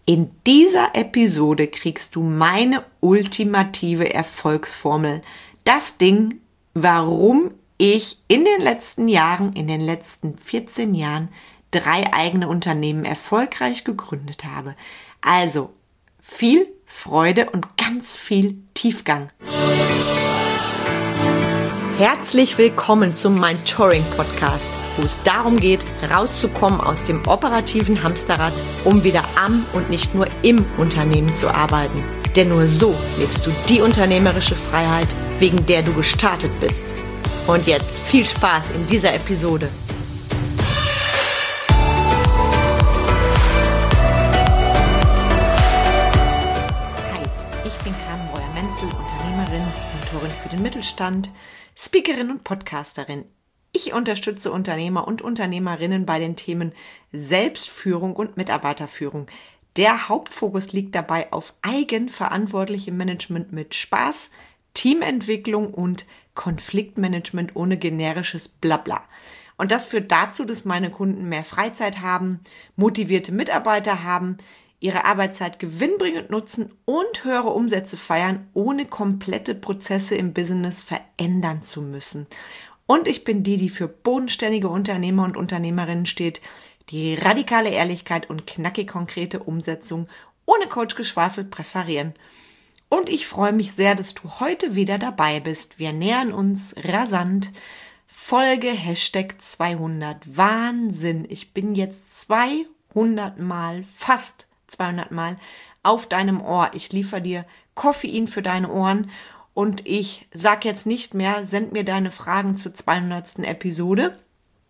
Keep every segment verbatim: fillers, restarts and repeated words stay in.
In dieser Episode kriegst du meine ultimative Erfolgsformel. Das Ding, warum ich in den letzten Jahren, in den letzten vierzehn Jahren, drei eigene Unternehmen erfolgreich gegründet habe. Also viel Freude und ganz viel Tiefgang. Herzlich willkommen zum Mentoring Podcast, wo es darum geht, rauszukommen aus dem operativen Hamsterrad, um wieder am und nicht nur im Unternehmen zu arbeiten. Denn nur so lebst du die unternehmerische Freiheit, wegen der du gestartet bist. Und jetzt viel Spaß in dieser Episode. Hi, ich bin Carmen Breuer-Menzel, Unternehmerin, Mentorin für den Mittelstand, Speakerin und Podcasterin. Ich unterstütze Unternehmer und Unternehmerinnen bei den Themen Selbstführung und Mitarbeiterführung. Der Hauptfokus liegt dabei auf eigenverantwortlichem Management mit Spaß, Teamentwicklung und Konfliktmanagement ohne generisches Blabla. Und das führt dazu, dass meine Kunden mehr Freizeit haben, motivierte Mitarbeiter haben, ihre Arbeitszeit gewinnbringend nutzen und höhere Umsätze feiern, ohne komplette Prozesse im Business verändern zu müssen. Und ich bin die, die für bodenständige Unternehmer und Unternehmerinnen steht, die radikale Ehrlichkeit und knackig konkrete Umsetzung ohne Coachgeschwafel präferieren. Und ich freue mich sehr, dass du heute wieder dabei bist. Wir nähern uns rasant. Folge Hashtag zweihundert. Wahnsinn, ich bin jetzt zweihundert Mal, fast zweihundert Mal auf deinem Ohr. Ich liefere dir Koffein für deine Ohren und ich sag jetzt nicht mehr, send mir deine Fragen zur zweihundertsten Episode.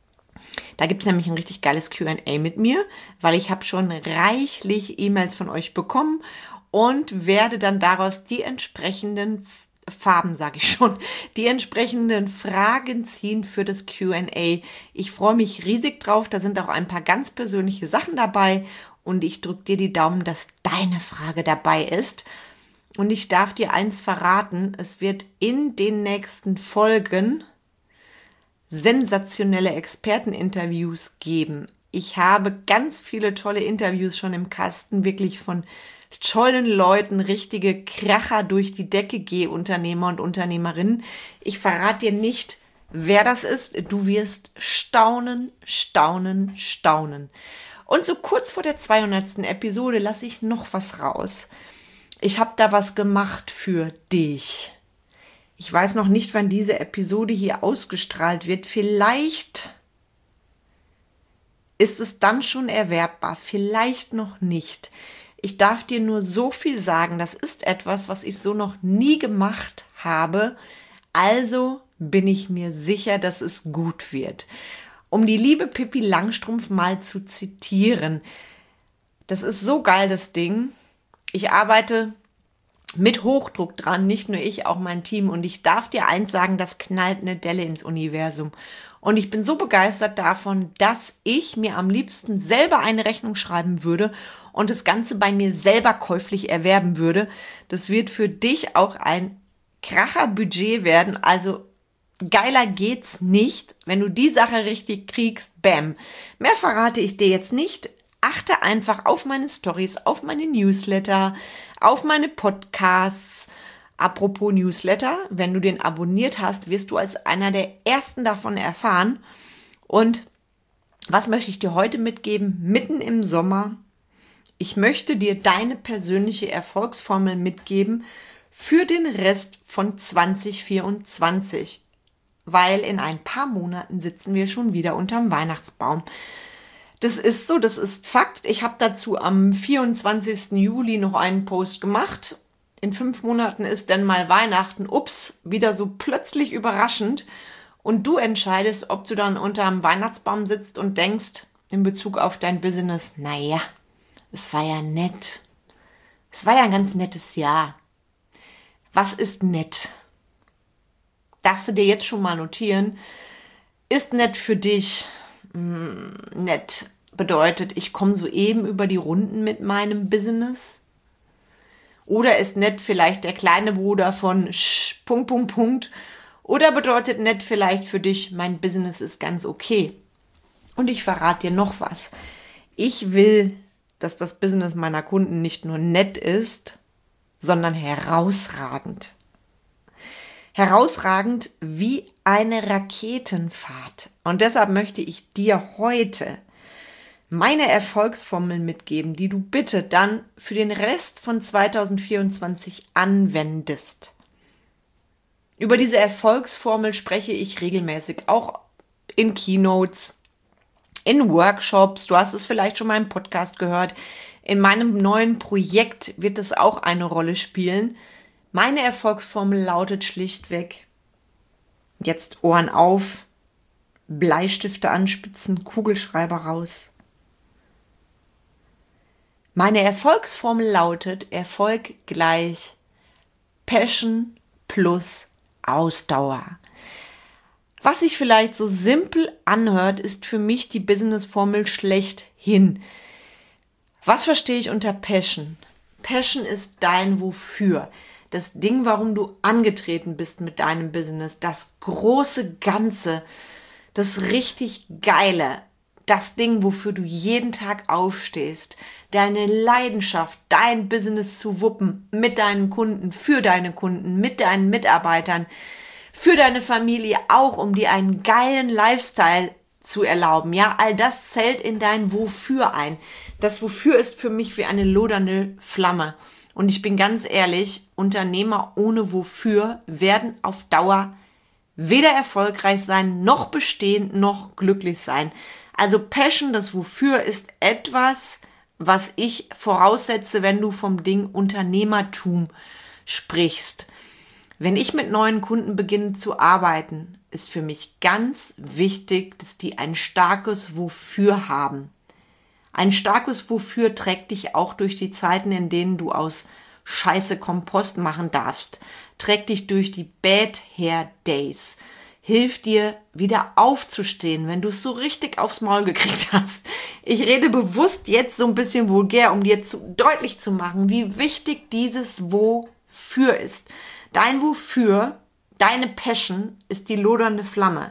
Da gibt es nämlich ein richtig geiles Q and A mit mir, weil ich habe schon reichlich E-Mails von euch bekommen und werde dann daraus die entsprechenden Farben, sage ich schon, die entsprechenden Fragen ziehen für das Q and A. Ich freue mich riesig drauf, da sind auch ein paar ganz persönliche Sachen dabei und ich drücke dir die Daumen, dass deine Frage dabei ist. Und ich darf dir eins verraten, es wird in den nächsten Folgen sensationelle Experteninterviews geben. Ich habe ganz viele tolle Interviews schon im Kasten, wirklich von tollen Leuten, richtige Kracher durch die Decke, Geh-Unternehmer und Unternehmerinnen. Ich verrate dir nicht, wer das ist. Du wirst staunen, staunen, staunen. Und so kurz vor der zweihundertsten Episode lasse ich noch was raus. Ich habe da was gemacht für dich. Ich weiß noch nicht, wann diese Episode hier ausgestrahlt wird. Vielleicht ist es dann schon erwerbbar, vielleicht noch nicht. Ich darf dir nur so viel sagen, das ist etwas, was ich so noch nie gemacht habe. Also bin ich mir sicher, dass es gut wird. Um die liebe Pippi Langstrumpf mal zu zitieren. Das ist so geil, das Ding. Ich arbeite mit Hochdruck dran, nicht nur ich, auch mein Team. Und ich darf dir eins sagen, das knallt eine Delle ins Universum. Und ich bin so begeistert davon, dass ich mir am liebsten selber eine Rechnung schreiben würde und das Ganze bei mir selber käuflich erwerben würde. Das wird für dich auch ein Kracher-Budget werden. Also geiler geht's nicht, wenn du die Sache richtig kriegst. Bam. Mehr verrate ich dir jetzt nicht. Achte einfach auf meine Stories, auf meine Newsletter, auf meine Podcasts. Apropos Newsletter, wenn du den abonniert hast, wirst du als einer der ersten davon erfahren. Und was möchte ich dir heute mitgeben? Mitten im Sommer. Ich möchte dir deine persönliche Erfolgsformel mitgeben für den Rest von zwanzig vierundzwanzig. Weil in ein paar Monaten sitzen wir schon wieder unterm Weihnachtsbaum. Das ist so, das ist Fakt. Ich habe dazu am vierundzwanzigsten Juli noch einen Post gemacht. In fünf Monaten ist dann mal Weihnachten. Ups, wieder so plötzlich überraschend. Und du entscheidest, ob du dann unterm Weihnachtsbaum sitzt und denkst, in Bezug auf dein Business, naja, es war ja nett. Es war ja ein ganz nettes Jahr. Was ist nett? Darfst du dir jetzt schon mal notieren? Ist nett für dich? Hm, nett bedeutet, ich komme soeben über die Runden mit meinem Business? Oder ist nett vielleicht der kleine Bruder von Sch, Punkt, Punkt, Punkt? Oder bedeutet nett vielleicht für dich, mein Business ist ganz okay? Und ich verrate dir noch was. Ich will dass das Business meiner Kunden nicht nur nett ist, sondern herausragend. Herausragend wie eine Raketenfahrt. Und deshalb möchte ich dir heute meine Erfolgsformel mitgeben, die du bitte dann für den Rest von zweitausendvierundzwanzig anwendest. Über diese Erfolgsformel spreche ich regelmäßig, auch in Keynotes, in Workshops. Du hast es vielleicht schon mal im Podcast gehört. In meinem neuen Projekt wird es auch eine Rolle spielen. Meine Erfolgsformel lautet schlichtweg, jetzt Ohren auf, Bleistifte anspitzen, Kugelschreiber raus. Meine Erfolgsformel lautet Erfolg gleich Passion plus Ausdauer. Was sich vielleicht so simpel anhört, ist für mich die Businessformel schlechthin. Was verstehe ich unter Passion? Passion ist dein Wofür. Das Ding, warum du angetreten bist mit deinem Business. Das große Ganze. Das richtig Geile. Das Ding, wofür du jeden Tag aufstehst. Deine Leidenschaft, dein Business zu wuppen. Mit deinen Kunden, für deine Kunden, mit deinen Mitarbeitern. Für deine Familie auch, um dir einen geilen Lifestyle zu erlauben. Ja, all das zählt in dein Wofür ein. Das Wofür ist für mich wie eine lodernde Flamme. Und ich bin ganz ehrlich, Unternehmer ohne Wofür werden auf Dauer weder erfolgreich sein, noch bestehen, noch glücklich sein. Also Passion, das Wofür, ist etwas, was ich voraussetze, wenn du vom Ding Unternehmertum sprichst. Wenn ich mit neuen Kunden beginne zu arbeiten, ist für mich ganz wichtig, dass die ein starkes Wofür haben. Ein starkes Wofür trägt dich auch durch die Zeiten, in denen du aus Scheiße Kompost machen darfst. Trägt dich durch die Bad Hair Days. Hilft dir, wieder aufzustehen, wenn du es so richtig aufs Maul gekriegt hast. Ich rede bewusst jetzt so ein bisschen vulgär, um dir zu, deutlich zu machen, wie wichtig dieses Wofür ist. Dein Wofür, deine Passion ist die lodernde Flamme.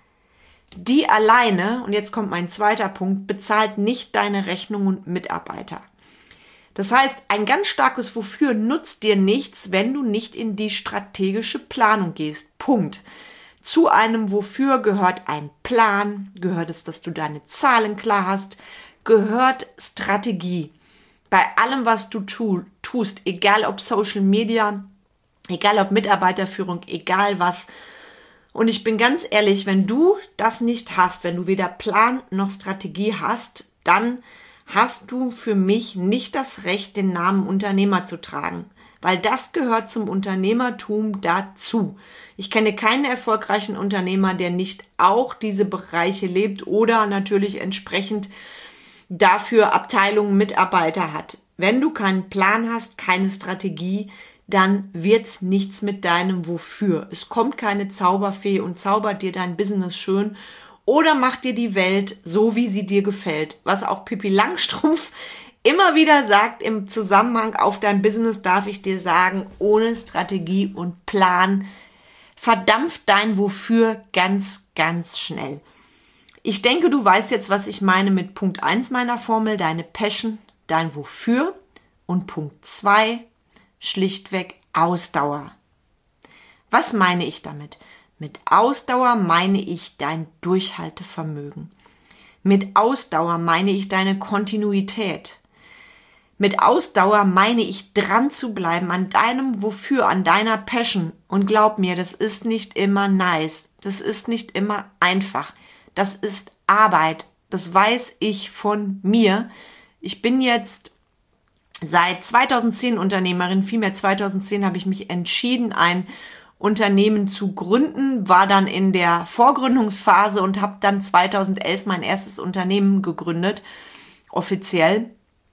Die alleine, und jetzt kommt mein zweiter Punkt, bezahlt nicht deine Rechnung und Mitarbeiter. Das heißt, ein ganz starkes Wofür nutzt dir nichts, wenn du nicht in die strategische Planung gehst. Punkt. Zu einem Wofür gehört ein Plan, gehört es, dass du deine Zahlen klar hast, gehört Strategie. Bei allem, was du tu, tust, egal ob Social Media, egal ob Mitarbeiterführung, egal was. Und ich bin ganz ehrlich, wenn du das nicht hast, wenn du weder Plan noch Strategie hast, dann hast du für mich nicht das Recht, den Namen Unternehmer zu tragen. Weil das gehört zum Unternehmertum dazu. Ich kenne keinen erfolgreichen Unternehmer, der nicht auch diese Bereiche lebt oder natürlich entsprechend dafür Abteilungen, Mitarbeiter hat. Wenn du keinen Plan hast, keine Strategie, dann wird's nichts mit deinem Wofür. Es kommt keine Zauberfee und zaubert dir dein Business schön oder macht dir die Welt so, wie sie dir gefällt. Was auch Pippi Langstrumpf immer wieder sagt im Zusammenhang auf dein Business, darf ich dir sagen, ohne Strategie und Plan verdampft dein Wofür ganz, ganz schnell. Ich denke, du weißt jetzt, was ich meine mit Punkt eins meiner Formel, deine Passion, dein Wofür, und Punkt zwei, schlichtweg Ausdauer. Was meine ich damit? Mit Ausdauer meine ich dein Durchhaltevermögen. Mit Ausdauer meine ich deine Kontinuität. Mit Ausdauer meine ich, dran zu bleiben an deinem Wofür, an deiner Passion. Und glaub mir, das ist nicht immer nice. Das ist nicht immer einfach. Das ist Arbeit. Das weiß ich von mir. Ich bin jetzt seit zweitausendzehn Unternehmerin. Vielmehr zweitausendzehn habe ich mich entschieden, ein Unternehmen zu gründen, war dann in der Vorgründungsphase und habe dann zweitausendelf mein erstes Unternehmen gegründet, offiziell.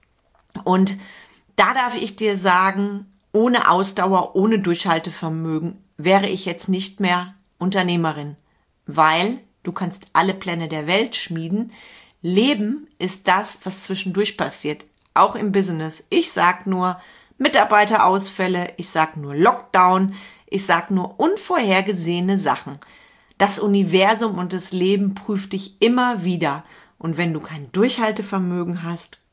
Und da darf ich dir sagen, ohne Ausdauer, ohne Durchhaltevermögen wäre ich jetzt nicht mehr Unternehmerin, weil du kannst alle Pläne der Welt schmieden. Leben ist das, was zwischendurch passiert, auch im Business. Ich sag nur Mitarbeiterausfälle, ich sag nur Lockdown, ich sag nur unvorhergesehene Sachen. Das Universum und das Leben prüft dich immer wieder. Und wenn du kein Durchhaltevermögen hast,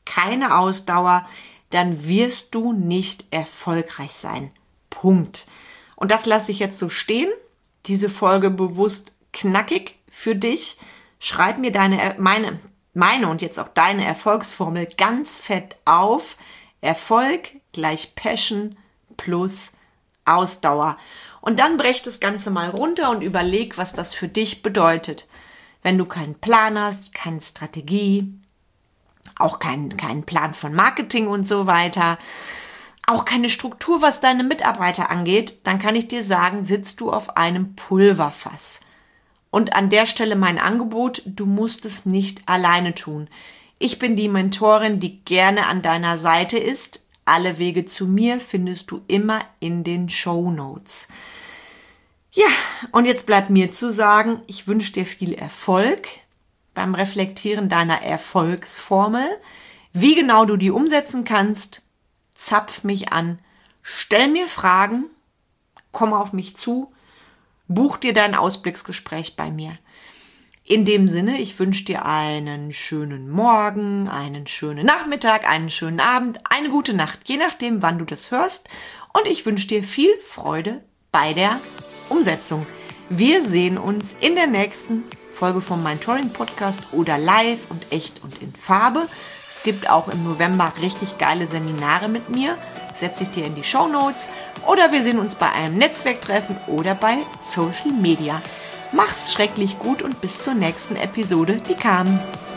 keine Ausdauer, dann wirst du nicht erfolgreich sein. Punkt. Und das lasse ich jetzt so stehen. Diese Folge bewusst knackig für dich. Schreib mir deine, meine, meine und jetzt auch deine Erfolgsformel ganz fett auf. Erfolg gleich Passion plus Ausdauer. Und dann brech das Ganze mal runter und überleg, was das für dich bedeutet. Wenn du keinen Plan hast, keine Strategie, auch keinen, keinen Plan von Marketing und so weiter, auch keine Struktur, was deine Mitarbeiter angeht, dann kann ich dir sagen, sitzt du auf einem Pulverfass. Und an der Stelle mein Angebot, du musst es nicht alleine tun. Ich bin die Mentorin, die gerne an deiner Seite ist. Alle Wege zu mir findest du immer in den Shownotes. Ja, und jetzt bleibt mir zu sagen, ich wünsche dir viel Erfolg beim Reflektieren deiner Erfolgsformel. Wie genau du die umsetzen kannst, zapf mich an, stell mir Fragen, komm auf mich zu, buch dir dein Ausblicksgespräch bei mir. In dem Sinne, ich wünsche dir einen schönen Morgen, einen schönen Nachmittag, einen schönen Abend, eine gute Nacht, je nachdem, wann du das hörst. Und ich wünsche dir viel Freude bei der Umsetzung. Wir sehen uns in der nächsten Folge vom Mentoring Podcast oder live und echt und in Farbe. Es gibt auch im November richtig geile Seminare mit mir. Setze ich dir in die Shownotes. Oder wir sehen uns bei einem Netzwerktreffen oder bei Social Media. Mach's schrecklich gut und bis zur nächsten Episode, die kam.